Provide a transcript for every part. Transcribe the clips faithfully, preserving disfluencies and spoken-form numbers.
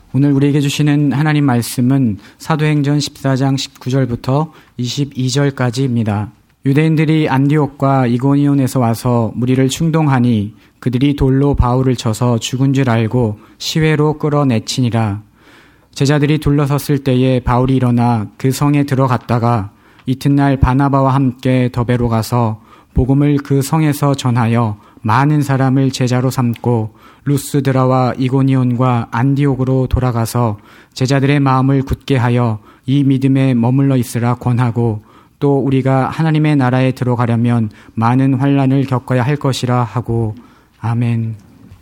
오늘 우리에게 주시는 하나님 말씀은 사도행전 십사 장 십구 절부터 이십이 절까지입니다. 유대인들이 안디옥과 이고니온에서 와서 무리를 충동하니 그들이 돌로 바울을 쳐서 죽은 줄 알고 시외로 끌어내치니라. 제자들이 둘러섰을 때에 바울이 일어나 그 성에 들어갔다가 이튿날 바나바와 함께 더베로 가서 복음을 그 성에서 전하여 많은 사람을 제자로 삼고 루스드라와 이고니온과 안디옥으로 돌아가서 제자들의 마음을 굳게 하여 이 믿음에 머물러 있으라 권하고 또 우리가 하나님의 나라에 들어가려면 많은 환난을 겪어야 할 것이라 하고 아멘.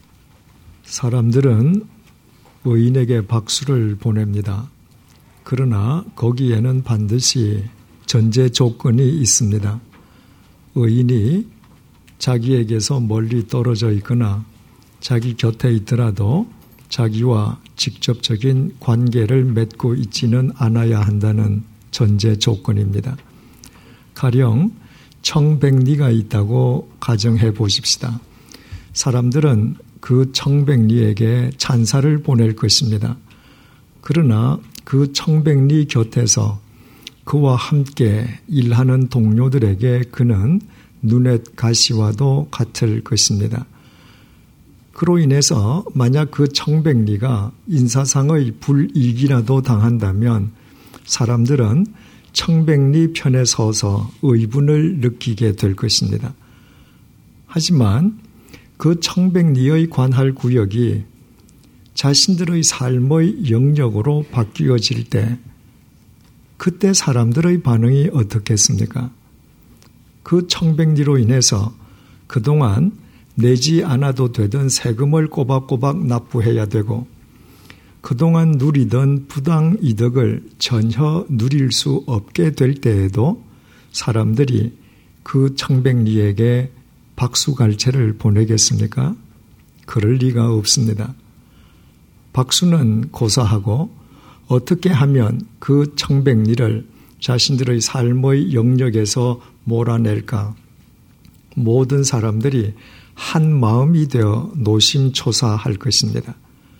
사람들은 의인에게 박수를 보냅니다. 그러나 거기에는 반드시 전제 조건이 있습니다. 의인이 자기에게서 멀리 떨어져 있거나 자기 곁에 있더라도 자기와 직접적인 관계를 맺고 있지는 않아야 한다는 전제 조건입니다. 가령 청백리가 있다고 가정해 보십시다. 사람들은 그 청백리에게 찬사를 보낼 것입니다. 그러나 그 청백리 곁에서 그와 함께 일하는 동료들에게 그는 눈엣 가시와도 같을 것입니다. 그로 인해서 만약 그 청백리가 인사상의 불이익이라도 당한다면 사람들은 청백리 편에 서서 의분을 느끼게 될 것입니다. 하지만 그 청백리의 관할 구역이 자신들의 삶의 영역으로 바뀌어질 때 그때 사람들의 반응이 어떻겠습니까? 그 청백리로 인해서 그동안 내지 않아도 되던 세금을 꼬박꼬박 납부해야 되고 그동안 누리던 부당 이득을 전혀 누릴 수 없게 될 때에도 사람들이 그 청백리에게 박수갈채를 보내겠습니까? 그럴 리가 없습니다. 박수는 고사하고 어떻게 하면 그 청백리를 자신들의 삶의 영역에서 몰아낼까? 모든 사람들이 한 마음이 되어 노심초사할 것입니다.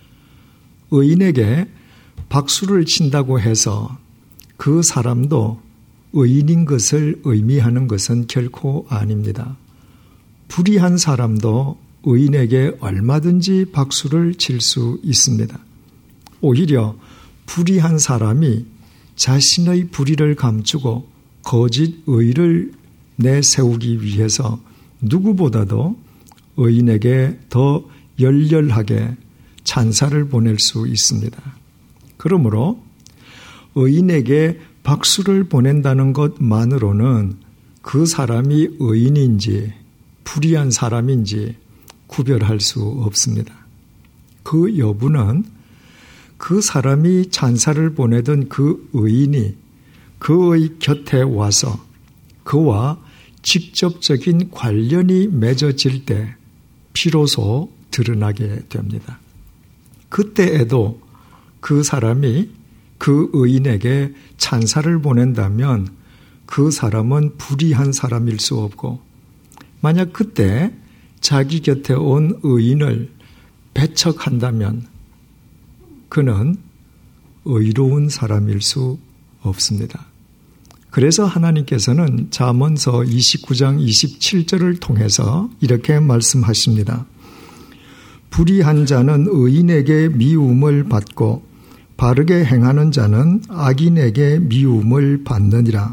의인에게 박수를 친다고 해서 그 사람도 의인인 것을 의미하는 것은 결코 아닙니다. 불의한 사람도 의인에게 얼마든지 박수를 칠 수 있습니다. 오히려 불의한 사람이 자신의 불의를 감추고 거짓 의를 내세우기 위해서 누구보다도 의인에게 더 열렬하게 찬사를 보낼 수 있습니다. 그러므로 의인에게 박수를 보낸다는 것만으로는 그 사람이 의인인지 불의한 사람인지 구별할 수 없습니다. 그 여부는 그 사람이 찬사를 보내던 그 의인이 그의 곁에 와서 그와 직접적인 관련이 맺어질 때 비로소 드러나게 됩니다. 그때에도 그 사람이 그 의인에게 찬사를 보낸다면 그 사람은 불의한 사람일 수 없고 만약 그때 자기 곁에 온 의인을 배척한다면 그는 의로운 사람일 수 없습니다. 그래서 하나님께서는 잠언서 이십구 장 이십칠 절을 통해서 이렇게 말씀하십니다. 불의한 자는 의인에게 미움을 받고 바르게 행하는 자는 악인에게 미움을 받느니라.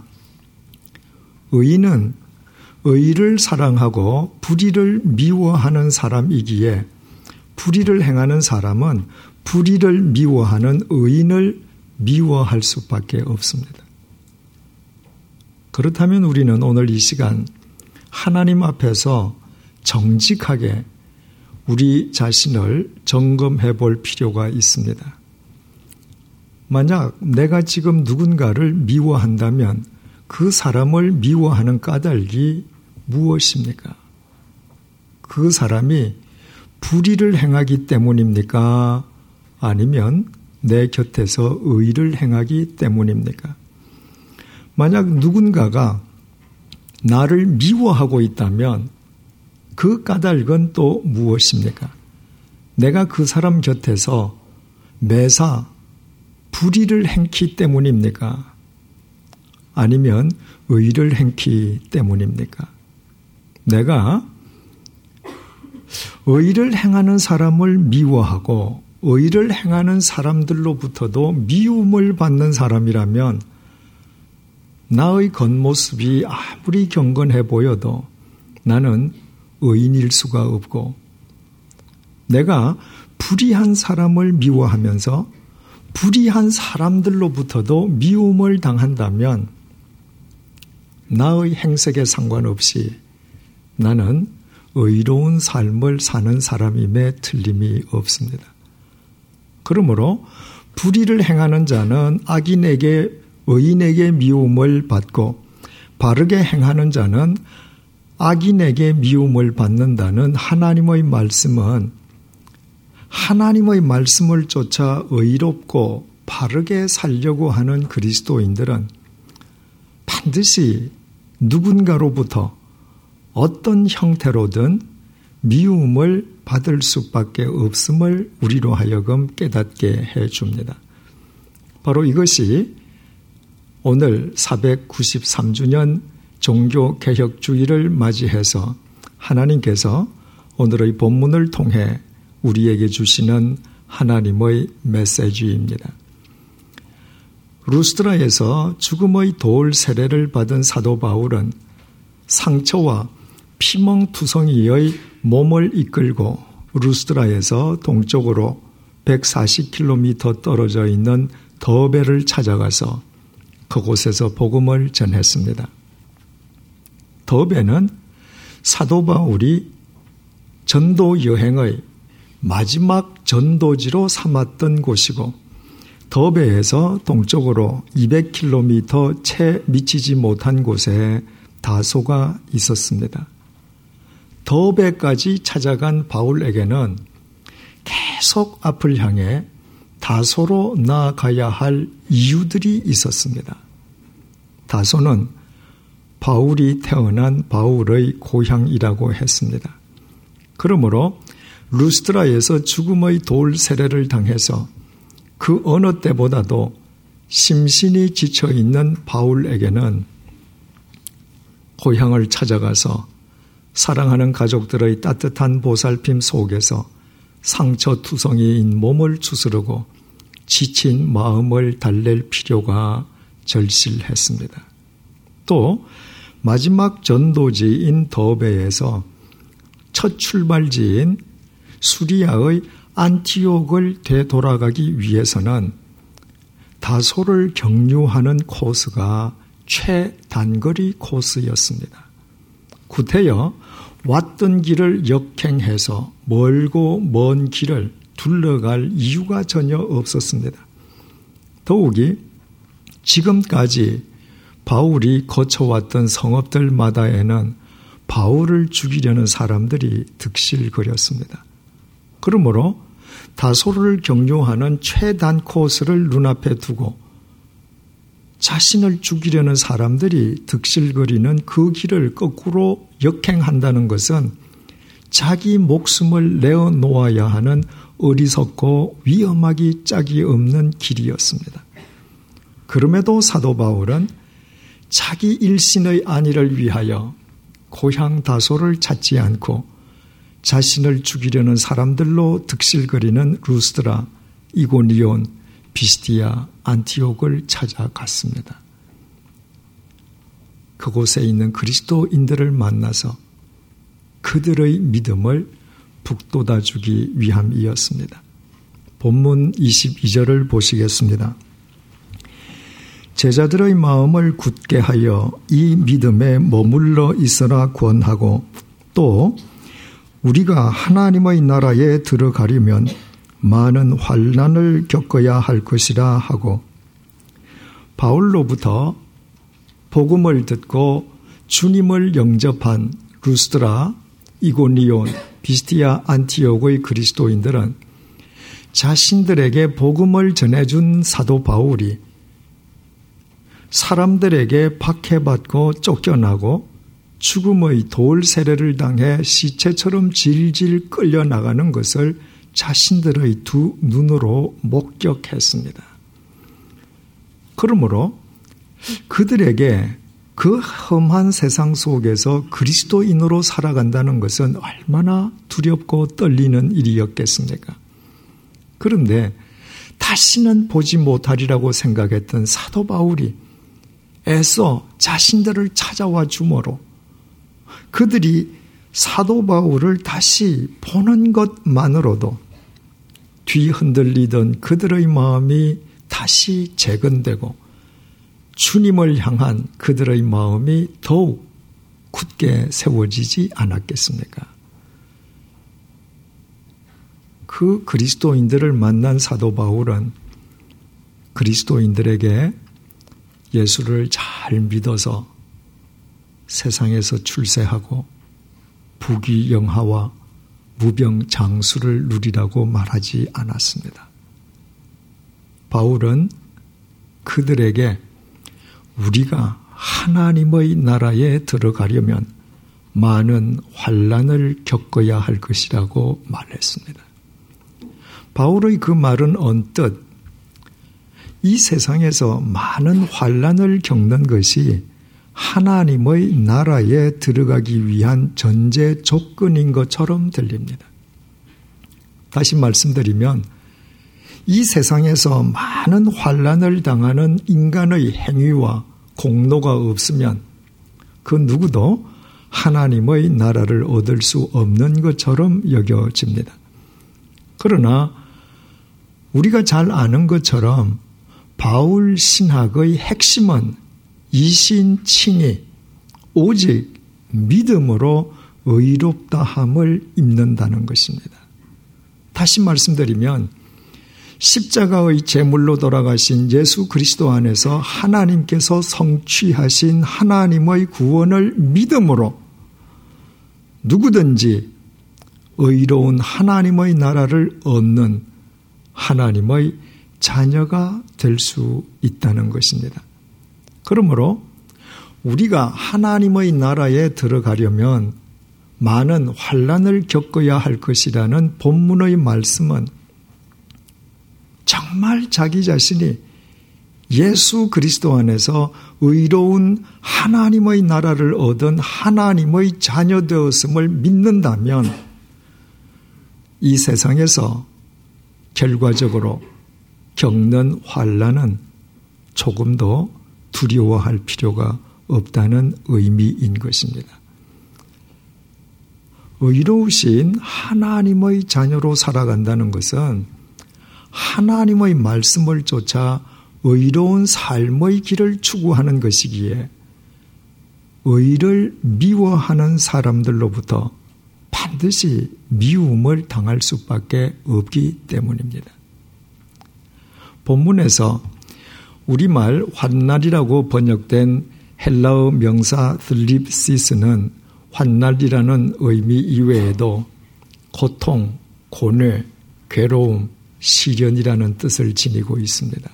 의인은 의를 사랑하고 불의를 미워하는 사람이기에 불의를 행하는 사람은 불의를 미워하는 의인을 미워할 수밖에 없습니다. 그렇다면 우리는 오늘 이 시간 하나님 앞에서 정직하게 우리 자신을 점검해 볼 필요가 있습니다. 만약 내가 지금 누군가를 미워한다면 그 사람을 미워하는 까닭이 무엇입니까? 그 사람이 불의를 행하기 때문입니까? 아니면 내 곁에서 의를 행하기 때문입니까? 만약 누군가가 나를 미워하고 있다면 그 까닭은 또 무엇입니까? 내가 그 사람 곁에서 매사 불의를 행키 때문입니까? 아니면 의를 행키 때문입니까? 내가 의를 행하는 사람을 미워하고 의를 행하는 사람들로부터도 미움을 받는 사람이라면 나의 겉모습이 아무리 경건해 보여도 나는 의인일 수가 없고, 내가 불의한 사람을 미워하면서 불의한 사람들로부터도 미움을 당한다면 나의 행색에 상관없이 나는 의로운 삶을 사는 사람임에 틀림이 없습니다. 그러므로 불의를 행하는 자는 악인에게, 의인에게 미움을 받고 바르게 행하는 자는 악인에게 미움을 받는다는 하나님의 말씀은 하나님의 말씀을 쫓아 의롭고 바르게 살려고 하는 그리스도인들은 반드시 누군가로부터 어떤 형태로든 미움을 받을 수밖에 없음을 우리로 하여금 깨닫게 해줍니다. 바로 이것이 오늘 사백구십삼 주년 종교개혁주의를 맞이해서 하나님께서 오늘의 본문을 통해 우리에게 주시는 하나님의 메시지입니다. 루스드라에서 죽음의 돌 세례를 받은 사도 바울은 상처와 피멍투성이의 몸을 이끌고 루스드라에서 동쪽으로 백사십 킬로미터 떨어져 있는 더베를 찾아가서 그곳에서 복음을 전했습니다. 더베는 사도 바울이 전도 여행의 마지막 전도지로 삼았던 곳이고, 더베에서 동쪽으로 이백 킬로미터 채 미치지 못한 곳에 다소가 있었습니다. 더베까지 찾아간 바울에게는 계속 앞을 향해 다소로 나아가야 할 이유들이 있었습니다. 다소는 바울이 태어난 바울의 고향이라고 했습니다. 그러므로 루스드라에서 죽음의 돌 세례를 당해서 그 어느 때보다도 심신이 지쳐있는 바울에게는 고향을 찾아가서 사랑하는 가족들의 따뜻한 보살핌 속에서 상처투성이인 몸을 추스르고 지친 마음을 달랠 필요가 절실했습니다. 또 마지막 전도지인 더베에서 첫 출발지인 수리아의 안티옥을 되돌아가기 위해서는 다소를 경유하는 코스가 최단거리 코스였습니다. 구태여 왔던 길을 역행해서 멀고 먼 길을 둘러갈 이유가 전혀 없었습니다. 더욱이 지금까지 바울이 거쳐왔던 성읍들마다에는 바울을 죽이려는 사람들이 득실거렸습니다. 그러므로 다소를 경유하는 최단 코스를 눈앞에 두고 자신을 죽이려는 사람들이 득실거리는 그 길을 거꾸로 역행한다는 것은 자기 목숨을 내어놓아야 하는 어리석고 위험하기 짝이 없는 길이었습니다. 그럼에도 사도 바울은 자기 일신의 안위를 위하여 고향 다소를 찾지 않고 자신을 죽이려는 사람들로 득실거리는 루스드라, 이고니온, 비스디아, 안티옥을 찾아갔습니다. 그곳에 있는 그리스도인들을 만나서 그들의 믿음을 북돋아주기 위함이었습니다. 본문 이십이 절을 보시겠습니다. 제자들의 마음을 굳게 하여 이 믿음에 머물러 있으라 권하고, 또 우리가 하나님의 나라에 들어가려면 많은 환난을 겪어야 할 것이라 하고, 바울로부터 복음을 듣고 주님을 영접한 루스드라, 이고니온, 비스디아, 안티옥의 그리스도인들은 자신들에게 복음을 전해준 사도 바울이 사람들에게 박해받고 쫓겨나고 죽음의 돌 세례를 당해 시체처럼 질질 끌려나가는 것을 자신들의 두 눈으로 목격했습니다. 그러므로 그들에게 그 험한 세상 속에서 그리스도인으로 살아간다는 것은 얼마나 두렵고 떨리는 일이었겠습니까? 그런데 다시는 보지 못하리라고 생각했던 사도 바울이 애써 자신들을 찾아와 주므로 그들이 사도 바울을 다시 보는 것만으로도 뒤 흔들리던 그들의 마음이 다시 재건되고 주님을 향한 그들의 마음이 더욱 굳게 세워지지 않았겠습니까? 그 그리스도인들을 만난 사도 바울은 그리스도인들에게 예수를 잘 믿어서 세상에서 출세하고 부귀영화와 무병장수를 누리라고 말하지 않았습니다. 바울은 그들에게 우리가 하나님의 나라에 들어가려면 많은 환난을 겪어야 할 것이라고 말했습니다. 바울의 그 말은 언뜻 이 세상에서 많은 환난을 겪는 것이 하나님의 나라에 들어가기 위한 전제 조건인 것처럼 들립니다. 다시 말씀드리면 이 세상에서 많은 환난을 당하는 인간의 행위와 공로가 없으면 그 누구도 하나님의 나라를 얻을 수 없는 것처럼 여겨집니다. 그러나 우리가 잘 아는 것처럼 바울 신학의 핵심은 이신칭이 오직 믿음으로 의롭다함을 입는다는 것입니다. 다시 말씀드리면 십자가의 제물로 돌아가신 예수 그리스도 안에서 하나님께서 성취하신 하나님의 구원을 믿음으로 누구든지 의로운 하나님의 나라를 얻는 하나님의 자녀가 될 수 있다는 것입니다. 그러므로 우리가 하나님의 나라에 들어가려면 많은 환난을 겪어야 할 것이라는 본문의 말씀은 정말 자기 자신이 예수 그리스도 안에서 의로운 하나님의 나라를 얻은 하나님의 자녀 되었음을 믿는다면 이 세상에서 결과적으로 겪는 환난은 조금도 두려워할 필요가 없다는 의미인 것입니다. 의로우신 하나님의 자녀로 살아간다는 것은 하나님의 말씀을 쫓아 의로운 삶의 길을 추구하는 것이기에 의를 미워하는 사람들로부터 반드시 미움을 당할 수밖에 없기 때문입니다. 본문에서 우리말 환난이라고 번역된 헬라어 명사 슬립시스는 환난이라는 의미 이외에도 고통, 고뇌, 괴로움, 시련이라는 뜻을 지니고 있습니다.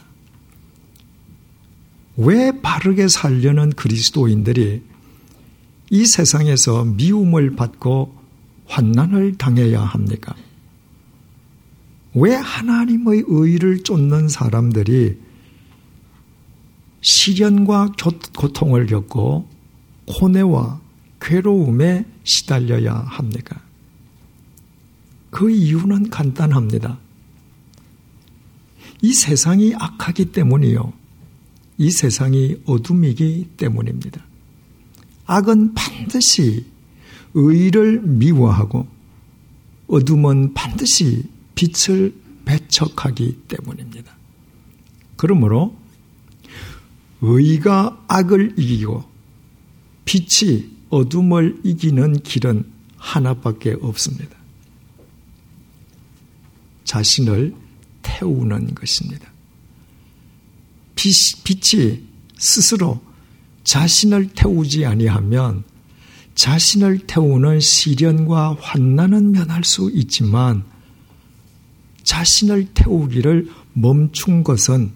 왜 바르게 살려는 그리스도인들이 이 세상에서 미움을 받고 환난을 당해야 합니까? 왜 하나님의 의를 쫓는 사람들이 시련과 고통을 겪고 고뇌와 괴로움에 시달려야 합니까? 그 이유는 간단합니다. 이 세상이 악하기 때문이요. 이 세상이 어둠이기 때문입니다. 악은 반드시 의를 미워하고 어둠은 반드시 빛을 배척하기 때문입니다. 그러므로 의가 악을 이기고 빛이 어둠을 이기는 길은 하나밖에 없습니다. 자신을 태우는 것입니다. 빛, 빛이 스스로 자신을 태우지 아니하면 자신을 태우는 시련과 환난은 면할 수 있지만 자신을 태우기를 멈춘 것은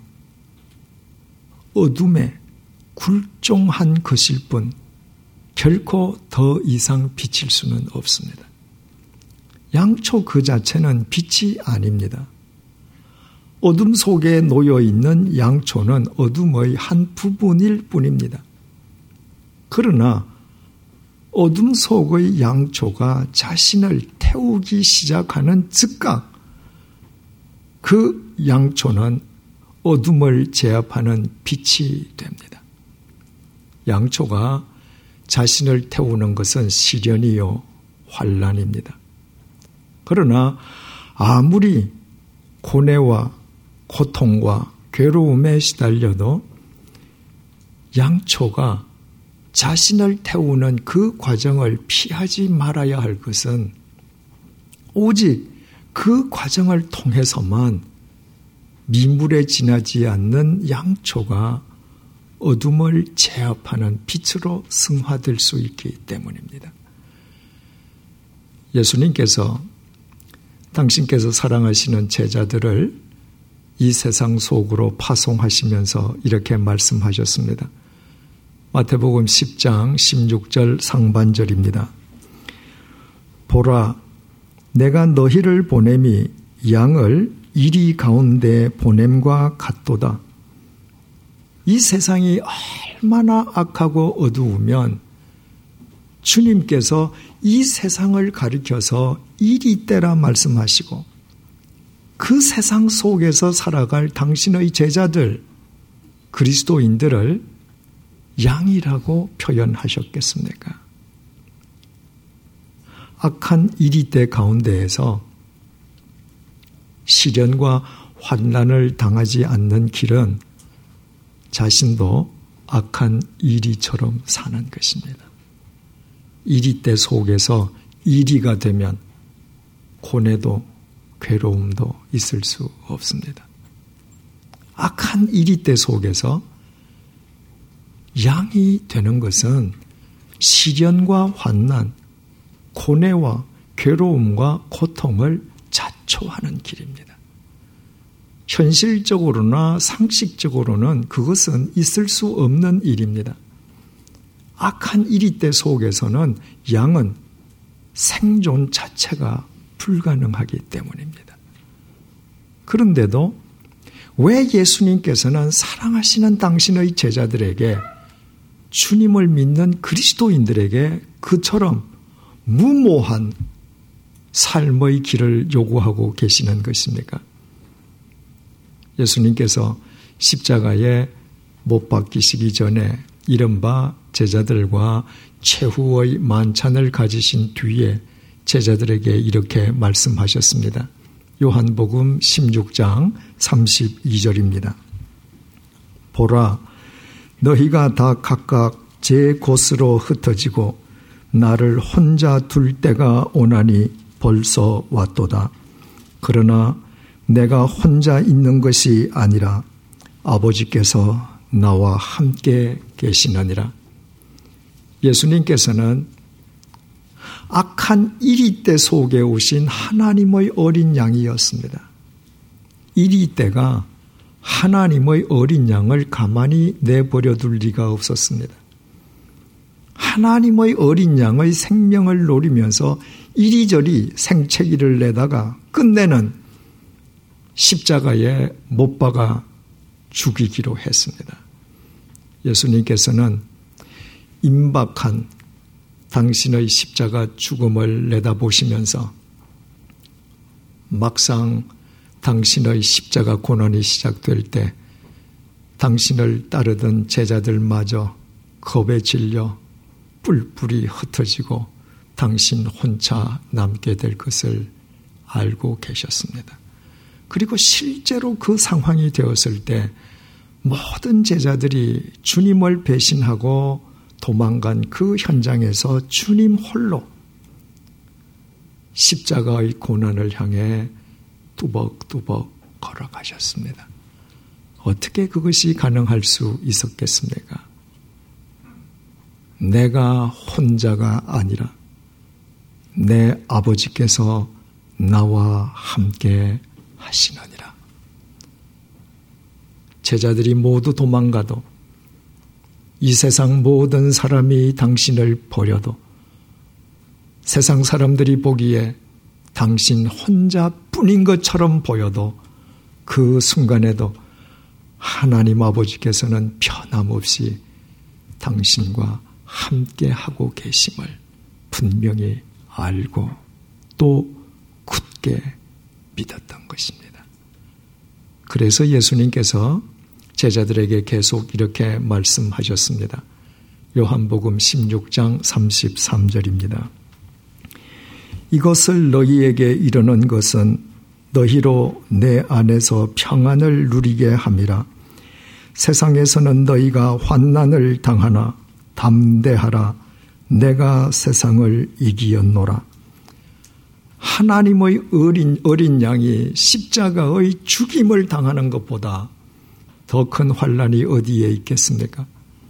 어둠에 굴종한 것일 뿐 결코 더 이상 비칠 수는 없습니다. 양초 그 자체는 빛이 아닙니다. 어둠 속에 놓여있는 양초는 어둠의 한 부분일 뿐입니다. 그러나 어둠 속의 양초가 자신을 태우기 시작하는 즉각 그 양초는 어둠을 제압하는 빛이 됩니다. 양초가 자신을 태우는 것은 시련이요 환난입니다. 그러나 아무리 고뇌와 고통과 괴로움에 시달려도 양초가 자신을 태우는 그 과정을 피하지 말아야 할 것은 오직 그 과정을 통해서만 미물에 지나지 않는 양초가 어둠을 제압하는 빛으로 승화될 수 있기 때문입니다. 예수님께서 당신께서 사랑하시는 제자들을 이 세상 속으로 파송하시면서 이렇게 말씀하셨습니다. 마태복음 십 장 십육 절 상반절입니다. 보라, 내가 너희를 보냄이 양을 이리 가운데 보냄과 같도다. 이 세상이 얼마나 악하고 어두우면 주님께서 이 세상을 가리켜서 이리 떼라 말씀하시고 그 세상 속에서 살아갈 당신의 제자들, 그리스도인들을 양이라고 표현하셨겠습니까? 악한 이리때 가운데에서 시련과 환난을 당하지 않는 길은 자신도 악한 이리처럼 사는 것입니다. 이리때 속에서 이리가 되면 고뇌도 괴로움도 있을 수 없습니다. 악한 이리때 속에서 양이 되는 것은 시련과 환난, 고뇌와 괴로움과 고통을 자초하는 길입니다. 현실적으로나 상식적으로는 그것은 있을 수 없는 일입니다. 악한 이리때 속에서는 양은 생존 자체가 불가능하기 때문입니다. 그런데도 왜 예수님께서는 사랑하시는 당신의 제자들에게, 주님을 믿는 그리스도인들에게 그처럼 무모한 삶의 길을 요구하고 계시는 것입니까? 예수님께서 십자가에 못 박히시기 전에 이른바 제자들과 최후의 만찬을 가지신 뒤에 제자들에게 이렇게 말씀하셨습니다. 요한복음 십육 장 삼십이 절입니다. 보라, 너희가 다 각각 제 곳으로 흩어지고 나를 혼자 둘 때가 오나니 벌써 왔도다. 그러나 내가 혼자 있는 것이 아니라 아버지께서 나와 함께 계시느니라. 예수님께서는 악한 이리때 속에 오신 하나님의 어린 양이었습니다. 이리때가 하나님의 어린 양을 가만히 내버려 둘 리가 없었습니다. 하나님의 어린 양의 생명을 노리면서 이리저리 생채기를 내다가 끝내는 십자가에 못 박아 죽이기로 했습니다. 예수님께서는 임박한 당신의 십자가 죽음을 내다보시면서 막상 당신의 십자가 고난이 시작될 때 당신을 따르던 제자들마저 겁에 질려 뿔뿔이 흩어지고 당신 혼자 남게 될 것을 알고 계셨습니다. 그리고 실제로 그 상황이 되었을 때 모든 제자들이 주님을 배신하고 도망간 그 현장에서 주님 홀로 십자가의 고난을 향해 뚜벅뚜벅 걸어가셨습니다. 어떻게 그것이 가능할 수 있었겠습니까? 내가 혼자가 아니라 내 아버지께서 나와 함께 하시느니라. 제자들이 모두 도망가도 이 세상 모든 사람이 당신을 버려도 세상 사람들이 보기에 당신 혼자뿐인 것처럼 보여도 그 순간에도 하나님 아버지께서는 변함없이 당신과 함께하고 계심을 분명히 알고 또 굳게 믿었던 것입니다. 그래서 예수님께서 제자들에게 계속 이렇게 말씀하셨습니다. 요한복음 십육 장 삼십삼 절입니다. 이것을 너희에게 이르는 것은 너희로 내 안에서 평안을 누리게 함이라. 세상에서는 너희가 환난을 당하나 담대하라. 내가 세상을 이기었노라. 하나님의 어린, 어린 양이 십자가의 죽임을 당하는 것보다 더 큰 환난이 어디에 있겠습니까?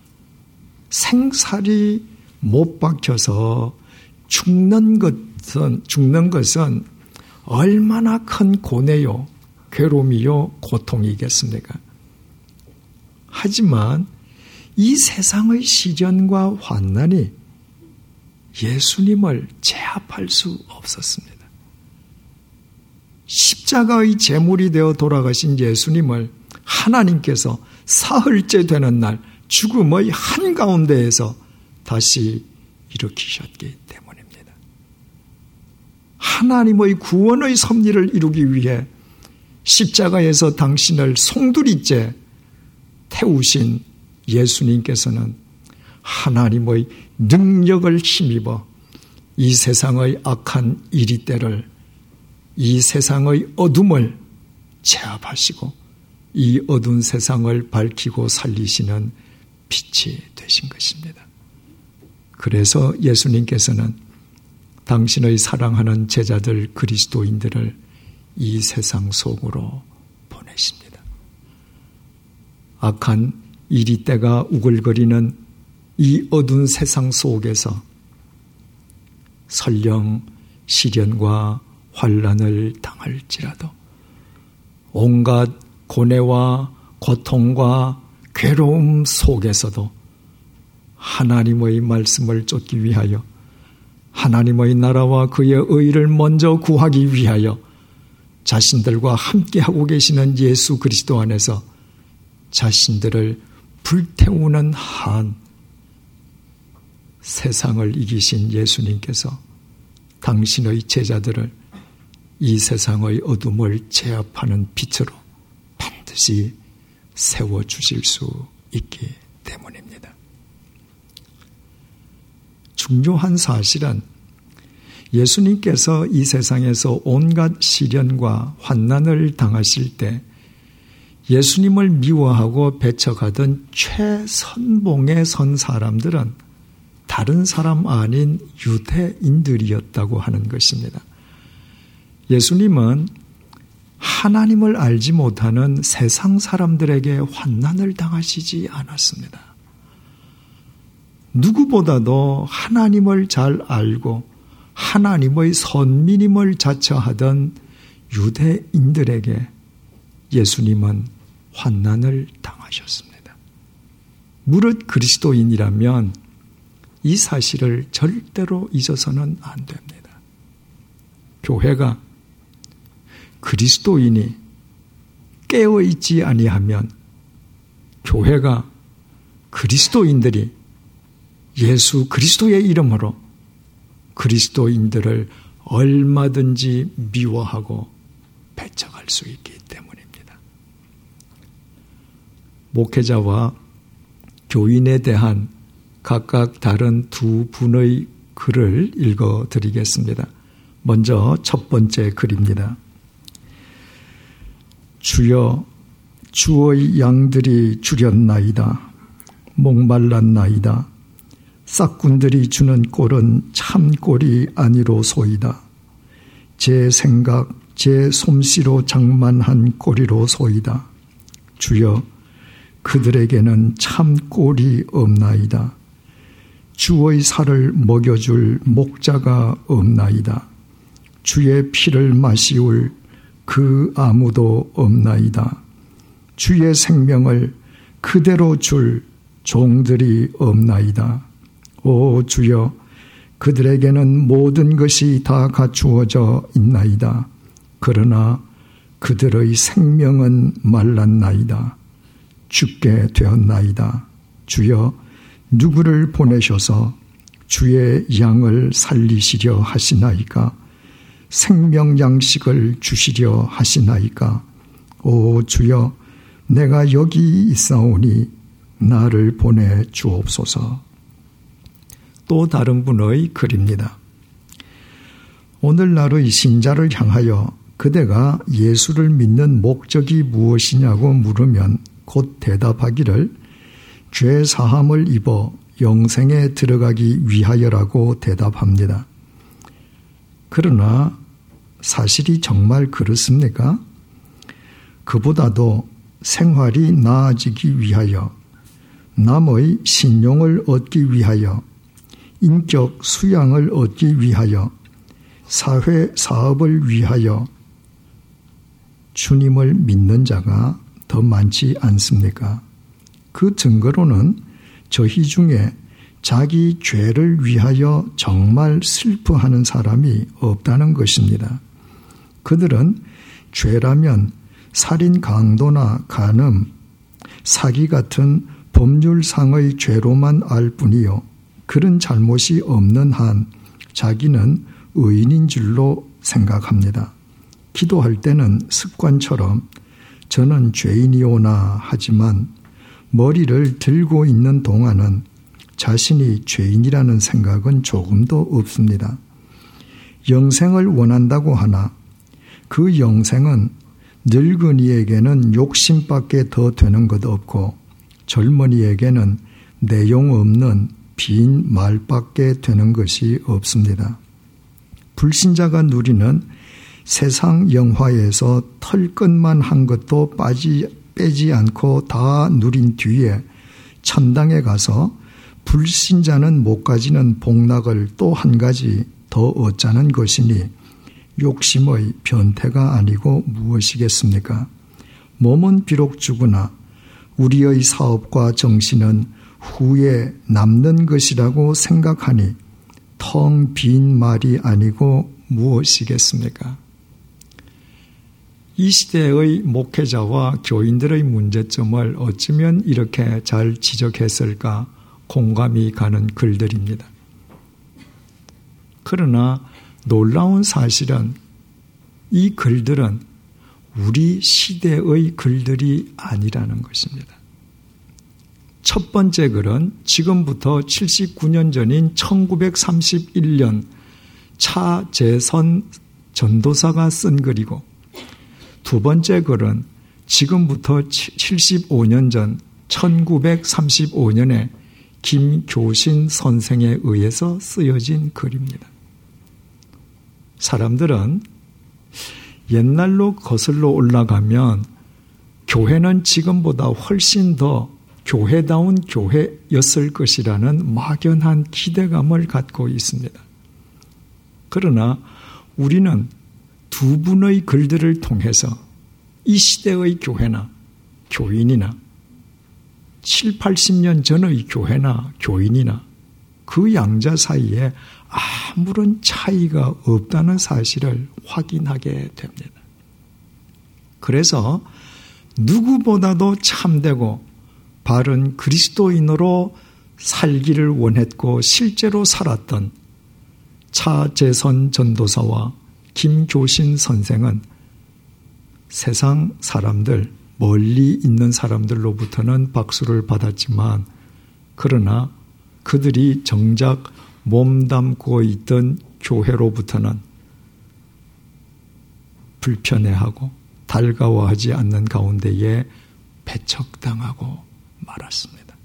생살이 못 박혀서 죽는 것은, 죽는 것은 얼마나 큰 고뇌요, 괴로움이요, 고통이겠습니까? 하지만 이 세상의 시련과 환난이 예수님을 제압할 수 없었습니다. 십자가의 제물이 되어 돌아가신 예수님을 하나님께서 사흘째 되는 날 죽음의 한가운데에서 다시 일으키셨기 때문입니다. 하나님의 구원의 섭리를 이루기 위해 십자가에서 당신을 송두리째 태우신 예수님께서는 하나님의 능력을 힘입어 이 세상의 악한 이리때를, 이 세상의 어둠을 제압하시고 이 어두운 세상을 밝히고 살리시는 빛이 되신 것입니다. 그래서 예수님께서는 당신의 사랑하는 제자들 그리스도인들을 이 세상 속으로 보내십니다. 악한 이리때가 우글거리는 이 어두운 세상 속에서 설령 시련과 환난을 당할지라도 온갖 고뇌와 고통과 괴로움 속에서도 하나님의 말씀을 쫓기 위하여 하나님의 나라와 그의 의를 먼저 구하기 위하여 자신들과 함께하고 계시는 예수 그리스도 안에서 자신들을 불태우는 한 세상을 이기신 예수님께서 당신의 제자들을 이 세상의 어둠을 제압하는 빛으로 반드시 세워주실 수 있기 때문입니다. 중요한 사실은 예수님께서 이 세상에서 온갖 시련과 환난을 당하실 때 예수님을 미워하고 배척하던 최선봉에 선 사람들은 다른 사람 아닌 유대인들이었다고 하는 것입니다. 예수님은 하나님을 알지 못하는 세상 사람들에게 환난을 당하시지 않았습니다. 누구보다도 하나님을 잘 알고 하나님의 선민임을 자처하던 유대인들에게 예수님은 환난을 당하셨습니다. 무릇 그리스도인이라면 이 사실을 절대로 잊어서는 안 됩니다. 교회가 그리스도인이 깨어있지 아니하면, 교회가 그리스도인들이 예수 그리스도의 이름으로 그리스도인들을 얼마든지 미워하고 배척할 수 있기 때문입니다. 목회자와 교인에 대한 각각 다른 두 분의 글을 읽어드리겠습니다. 먼저 첫 번째 글입니다. 주여, 주의 양들이 주렸나이다. 목말랐나이다. 싹군들이 주는 꼴은 참 꼴이 아니로소이다. 제 생각, 제 솜씨로 장만한 꼴이로소이다. 주여, 그들에게는 참 꼴이 없나이다. 주의 살을 먹여줄 목자가 없나이다. 주의 피를 마시울 그 아무도 없나이다. 주의 생명을 그대로 줄 종들이 없나이다. 오 주여, 그들에게는 모든 것이 다 갖추어져 있나이다. 그러나 그들의 생명은 말랐나이다. 죽게 되었나이다. 주여, 누구를 보내셔서 주의 양을 살리시려 하시나이까? 생명 양식을 주시려 하시나이까? 오 주여, 내가 여기 있사오니 나를 보내 주옵소서. 또 다른 분의 글입니다. 오늘날의 신자를 향하여 그대가 예수를 믿는 목적이 무엇이냐고 물으면 곧 대답하기를 죄 사함을 입어 영생에 들어가기 위하여라고 대답합니다. 그러나 사실이 정말 그렇습니까? 그보다도 생활이 나아지기 위하여, 남의 신용을 얻기 위하여, 인격 수양을 얻기 위하여, 사회 사업을 위하여 주님을 믿는 자가 더 많지 않습니까? 그 증거로는 저희 중에 자기 죄를 위하여 정말 슬퍼하는 사람이 없다는 것입니다. 그들은 죄라면 살인, 강도나 간음, 사기 같은 법률상의 죄로만 알 뿐이요, 그런 잘못이 없는 한 자기는 의인인 줄로 생각합니다. 기도할 때는 습관처럼 저는 죄인이오나 하지만 머리를 들고 있는 동안은 자신이 죄인이라는 생각은 조금도 없습니다. 영생을 원한다고 하나 그 영생은 늙은이에게는 욕심밖에 더 되는 것 없고 젊은이에게는 내용 없는 빈 말밖에 되는 것이 없습니다. 불신자가 누리는 세상 영화에서 털끝만 한 것도 빠지, 빼지 않고 다 누린 뒤에 천당에 가서 불신자는 못 가지는 복락을 또 한 가지 더 얻자는 것이니 욕심의 변태가 아니고 무엇이겠습니까? 몸은 비록 죽으나 우리의 사업과 정신은 후에 남는 것이라고 생각하니 텅 빈 말이 아니고 무엇이겠습니까? 이 시대의 목회자와 교인들의 문제점을 어쩌면 이렇게 잘 지적했을까 공감이 가는 글들입니다. 그러나 놀라운 사실은 이 글들은 우리 시대의 글들이 아니라는 것입니다. 첫 번째 글은 지금부터 칠십구 년 전인 천구백삼십일 년 차재선 전도사가 쓴 글이고, 두 번째 글은 지금부터 칠십오 년 전 천구백삼십오 년에 김교신 선생에 의해서 쓰여진 글입니다. 사람들은 옛날로 거슬러 올라가면 교회는 지금보다 훨씬 더 교회다운 교회였을 것이라는 막연한 기대감을 갖고 있습니다. 그러나 우리는 두 분의 글들을 통해서 이 시대의 교회나 교인이나 칠, 팔십 년 전의 교회나 교인이나 그 양자 사이에 아무런 차이가 없다는 사실을 확인하게 됩니다. 그래서 누구보다도 참되고 바른 그리스도인으로 살기를 원했고 실제로 살았던 차재선 전도사와 김교신 선생은 세상 사람들, 멀리 있는 사람들로부터는 박수를 받았지만, 그러나 그들이 정작 몸담고 있던 교회로부터는 불편해하고 달가워하지 않는 가운데에 배척당하고 말았습니다.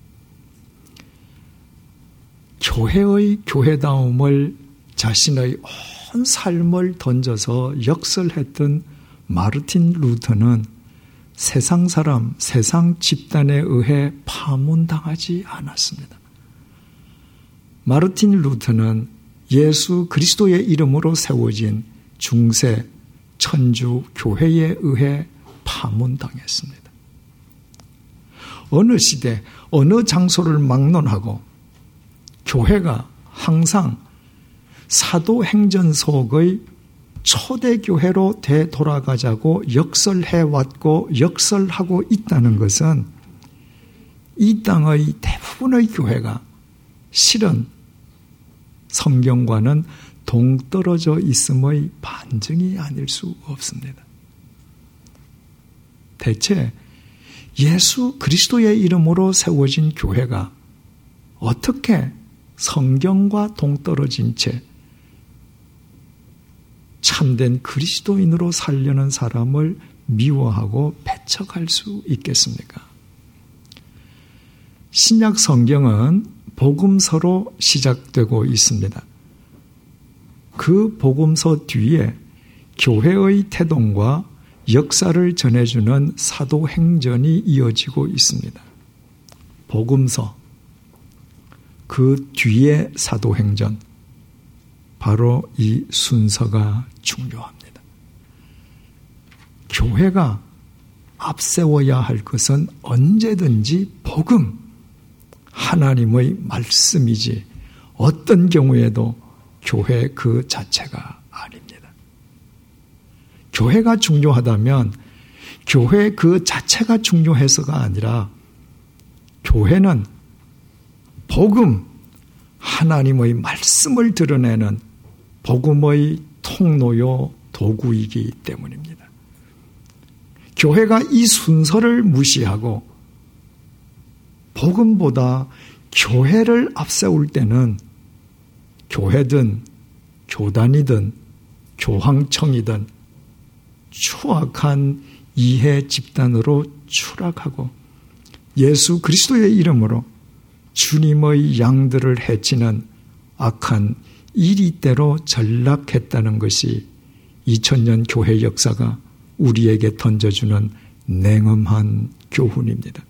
교회의 교회다움을 자신의 온 삶을 던져서 역설했던 마르틴 루터는 세상 사람, 세상 집단에 의해 파문당하지 않았습니다. 마르틴 루터는 예수 그리스도의 이름으로 세워진 중세 천주 교회에 의해 파문당했습니다. 어느 시대, 어느 장소를 막론하고 교회가 항상 사도행전 속의 초대교회로 되돌아가자고 역설해왔고 역설하고 있다는 것은 이 땅의 대부분의 교회가 실은 성경과는 동떨어져 있음의 반증이 아닐 수 없습니다. 대체 예수 그리스도의 이름으로 세워진 교회가 어떻게 성경과 동떨어진 채 참된 그리스도인으로 살려는 사람을 미워하고 배척할 수 있겠습니까? 신약 성경은 복음서로 시작되고 있습니다. 그 복음서 뒤에 교회의 태동과 역사를 전해주는 사도행전이 이어지고 있습니다. 복음서, 그 뒤에 사도행전, 바로 이 순서가 중요합니다. 교회가 앞세워야 할 것은 언제든지 복음, 하나님의 말씀이지 어떤 경우에도 교회 그 자체가 아닙니다. 교회가 중요하다면 교회 그 자체가 중요해서가 아니라 교회는 복음, 하나님의 말씀을 드러내는 복음의 통로요 도구이기 때문입니다. 교회가 이 순서를 무시하고 복음보다 교회를 앞세울 때는 교회든 교단이든 교황청이든 추악한 이해 집단으로 추락하고 예수 그리스도의 이름으로 주님의 양들을 해치는 악한 이리대로 전락했다는 것이 이천 년 교회 역사가 우리에게 던져주는 냉엄한 교훈입니다.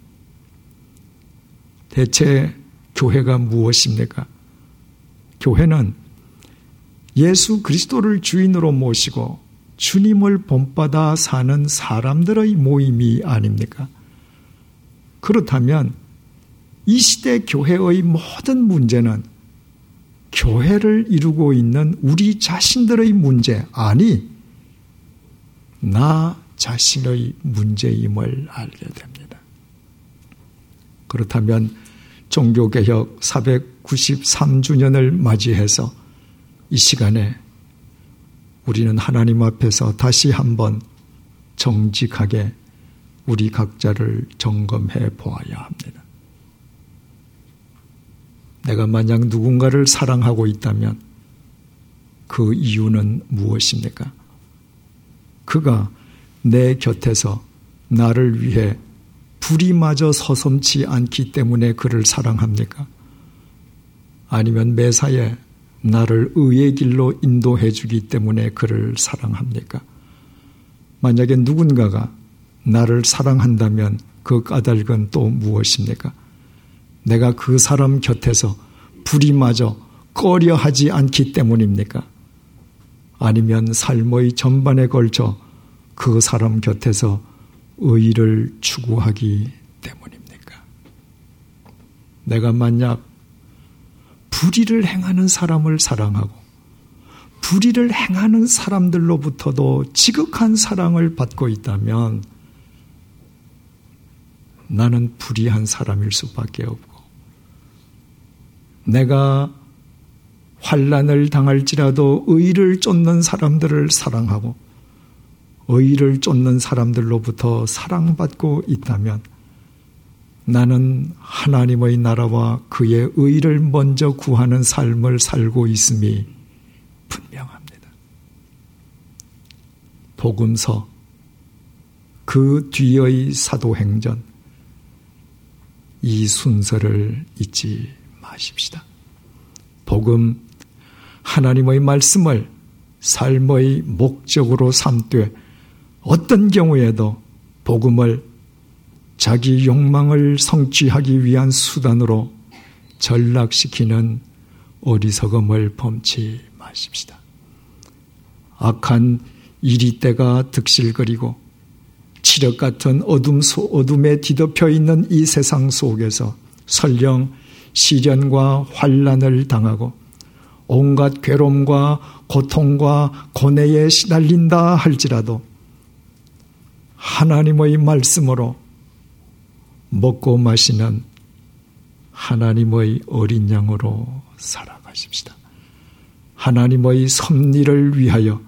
대체 교회가 무엇입니까? 교회는 예수 그리스도를 주인으로 모시고 주님을 본받아 사는 사람들의 모임이 아닙니까? 그렇다면 이 시대 교회의 모든 문제는 교회를 이루고 있는 우리 자신들의 문제, 아니 나 자신의 문제임을 알게 됩니다. 그렇다면 종교개혁 사백구십삼 주년을 맞이해서 이 시간에 우리는 하나님 앞에서 다시 한번 정직하게 우리 각자를 점검해 보아야 합니다. 내가 만약 누군가를 사랑하고 있다면 그 이유는 무엇입니까? 그가 내 곁에서 나를 위해 불이마저 서슴지 않기 때문에 그를 사랑합니까? 아니면 매사에 나를 의의 길로 인도해 주기 때문에 그를 사랑합니까? 만약에 누군가가 나를 사랑한다면 그 까닭은 또 무엇입니까? 내가 그 사람 곁에서 불이마저 꺼려 하지 않기 때문입니까? 아니면 삶의 전반에 걸쳐 그 사람 곁에서 의를 추구하기 때문입니까? 내가 만약 불의를 행하는 사람을 사랑하고 불의를 행하는 사람들로부터도 지극한 사랑을 받고 있다면 나는 불의한 사람일 수밖에 없고, 내가 환난을 당할지라도 의를 쫓는 사람들을 사랑하고 의를 쫓는 사람들로부터 사랑받고 있다면 나는 하나님의 나라와 그의 의를 먼저 구하는 삶을 살고 있음이 분명합니다. 복음서, 그 뒤의 사도행전, 이 순서를 잊지 마십시다. 복음, 하나님의 말씀을 삶의 목적으로 삼되 어떤 경우에도 복음을 자기 욕망을 성취하기 위한 수단으로 전락시키는 어리석음을 범치 마십시다. 악한 이리때가 득실거리고 칠흑 같은 어둠 소, 어둠에 뒤덮여 있는 이 세상 속에서 설령 시련과 환난을 당하고 온갖 괴로움과 고통과 고뇌에 시달린다 할지라도 하나님의 말씀으로 먹고 마시는 하나님의 어린 양으로 살아가십시다. 하나님의 섭리를 위하여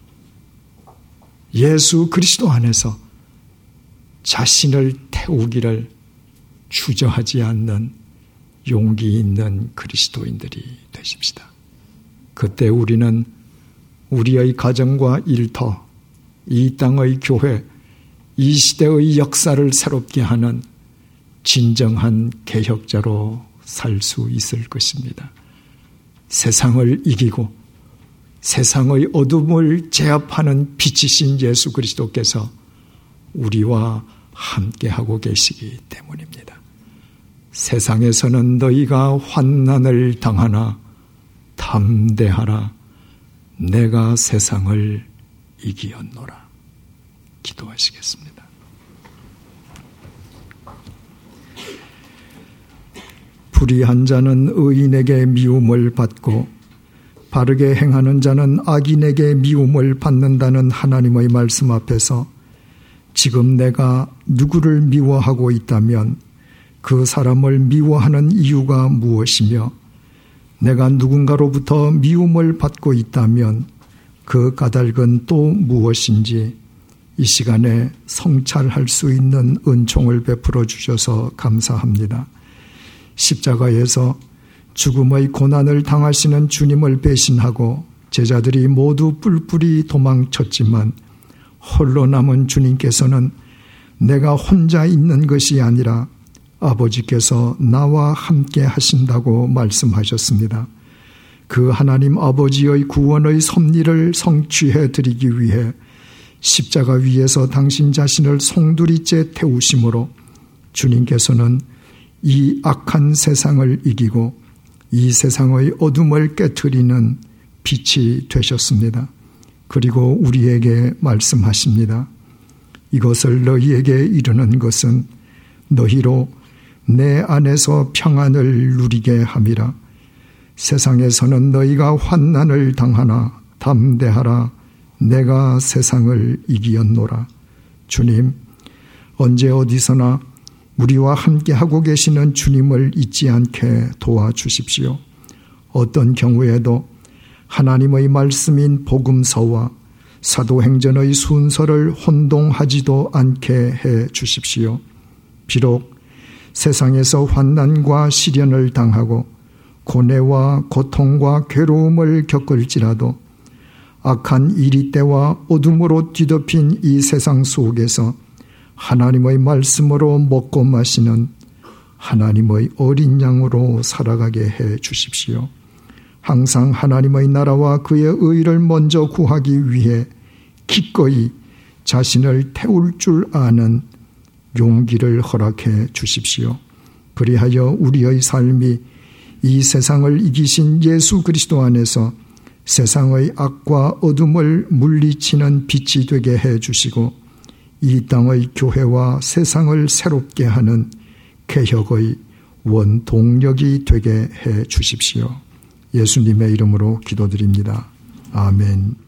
예수 그리스도 안에서 자신을 태우기를 주저하지 않는 용기 있는 그리스도인들이 되십시다. 그때 우리는 우리의 가정과 일터, 이 땅의 교회, 이 시대의 역사를 새롭게 하는 진정한 개혁자로 살 수 있을 것입니다. 세상을 이기고 세상의 어둠을 제압하는 빛이신 예수 그리스도께서 우리와 함께하고 계시기 때문입니다. 세상에서는 너희가 환난을 당하나 담대하라. 내가 세상을 이기었노라. 기도하시겠습니다. 불의한 자는 의인에게 미움을 받고 바르게 행하는 자는 악인에게 미움을 받는다는 하나님의 말씀 앞에서 지금 내가 누구를 미워하고 있다면 그 사람을 미워하는 이유가 무엇이며 내가 누군가로부터 미움을 받고 있다면 그 까닭은 또 무엇인지 이 시간에 성찰할 수 있는 은총을 베풀어 주셔서 감사합니다. 십자가에서 죽음의 고난을 당하시는 주님을 배신하고 제자들이 모두 뿔뿔이 도망쳤지만 홀로 남은 주님께서는 내가 혼자 있는 것이 아니라 아버지께서 나와 함께 하신다고 말씀하셨습니다. 그 하나님 아버지의 구원의 섭리를 성취해 드리기 위해 십자가 위에서 당신 자신을 송두리째 태우심으로 주님께서는 이 악한 세상을 이기고 이 세상의 어둠을 깨트리는 빛이 되셨습니다. 그리고 우리에게 말씀하십니다. 이것을 너희에게 이르는 것은 너희로 내 안에서 평안을 누리게 함이라. 세상에서는 너희가 환난을 당하나 담대하라. 내가 세상을 이기었노라. 주님, 언제 어디서나 우리와 함께하고 계시는 주님을 잊지 않게 도와주십시오. 어떤 경우에도 하나님의 말씀인 복음서와 사도행전의 순서를 혼동하지도 않게 해 주십시오. 비록 세상에서 환난과 시련을 당하고 고뇌와 고통과 괴로움을 겪을지라도 악한 이리 때와 어둠으로 뒤덮인 이 세상 속에서 하나님의 말씀으로 먹고 마시는 하나님의 어린 양으로 살아가게 해 주십시오. 항상 하나님의 나라와 그의 의를 먼저 구하기 위해 기꺼이 자신을 태울 줄 아는 용기를 허락해 주십시오. 그리하여 우리의 삶이 이 세상을 이기신 예수 그리스도 안에서 세상의 악과 어둠을 물리치는 빛이 되게 해 주시고 이 땅의 교회와 세상을 새롭게 하는 개혁의 원동력이 되게 해 주십시오. 예수님의 이름으로 기도드립니다. 아멘.